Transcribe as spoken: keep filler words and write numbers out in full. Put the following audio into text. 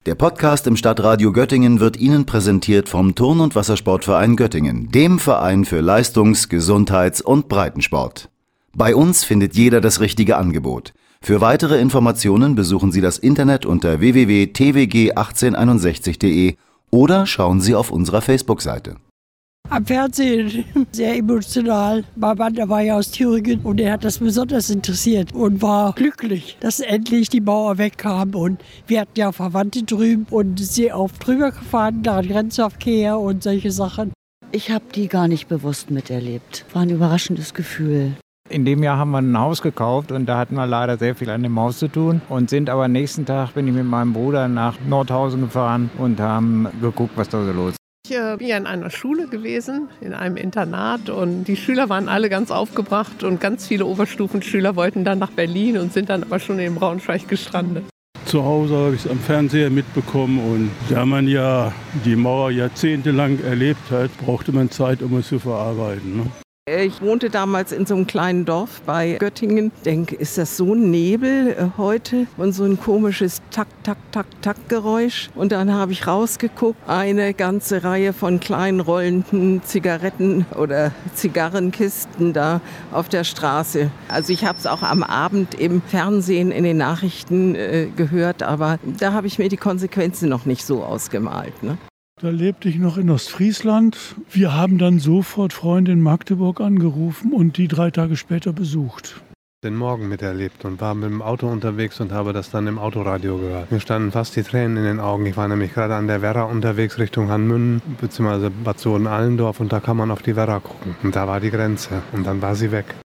Der Podcast im Stadtradio Göttingen wird Ihnen präsentiert vom Turn- und Wassersportverein Göttingen, dem Verein für Leistungs-, Gesundheits- und Breitensport. Bei uns findet jeder das richtige Angebot. Für weitere Informationen besuchen Sie das Internet unter w w w punkt t w g achtzehn einundsechzig punkt d e oder schauen Sie auf unserer Facebook-Seite. Am Fernsehen sehr emotional. Mein Mann, der war ja aus Thüringen und er hat das besonders interessiert und war glücklich, dass endlich die Mauer wegkam. Und wir hatten ja Verwandte drüben und sie auf drüber gefahren, da Grenzverkehr und solche Sachen. Ich habe die gar nicht bewusst miterlebt. War ein überraschendes Gefühl. In dem Jahr haben wir ein Haus gekauft und da hatten wir leider sehr viel an dem Haus zu tun und sind aber am nächsten Tag bin ich mit meinem Bruder nach Nordhausen gefahren und haben geguckt, was da so los ist. Ich äh, bin ja in einer Schule gewesen, in einem Internat und die Schüler waren alle ganz aufgebracht und ganz viele Oberstufenschüler wollten dann nach Berlin und sind dann aber schon in Braunschweig gestrandet. Zu Hause habe ich es am Fernseher mitbekommen und da man ja die Mauer jahrzehntelang erlebt hat, brauchte man Zeit, um es zu verarbeiten, ne? Ich wohnte damals in so einem kleinen Dorf bei Göttingen. Ich denke, ist das so ein Nebel äh, heute und so ein komisches Tack, Tack, Tack, Tack-Geräusch. Und dann habe ich rausgeguckt, eine ganze Reihe von kleinen rollenden Zigaretten oder Zigarrenkisten da auf der Straße. Also ich habe es auch am Abend im Fernsehen in den Nachrichten äh, gehört, aber da habe ich mir die Konsequenzen noch nicht so ausgemalt, ne? Da lebte ich noch in Ostfriesland. Wir haben dann sofort Freunde in Magdeburg angerufen und die drei Tage später besucht. Den Morgen miterlebt und war mit dem Auto unterwegs und habe das dann im Autoradio gehört. Mir standen fast die Tränen in den Augen. Ich war nämlich gerade an der Werra unterwegs Richtung Hanmünden bzw. Bad Sohn-Allendorf und da kann man auf die Werra gucken. Und da war die Grenze und dann war sie weg.